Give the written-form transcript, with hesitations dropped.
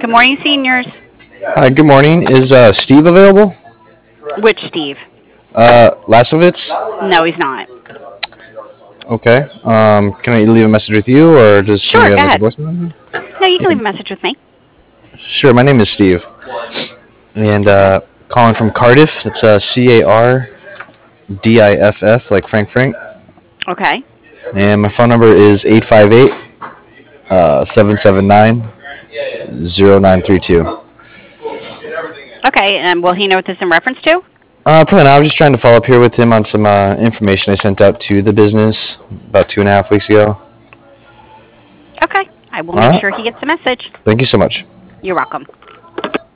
Good morning, seniors. Hi, good morning. Is Steve available? Which Steve? Lasovitz? No, he's not. Okay. Can I leave a message with you, or does Sure, somebody have go like a ahead. voicemail? No, you can Yeah, leave a message with me. sure. My name is Steve, and Okay. calling from Cardiff. It's Cardiff, like Frank. Okay. And my phone number is 858 779 0932. Okay, and will he know what this in reference to? Probably not. I was just trying to follow up here with him on some information I sent out to the business about 2.5 weeks ago. Okay. I will All make right. sure he gets the message. Thank you so much. You're welcome.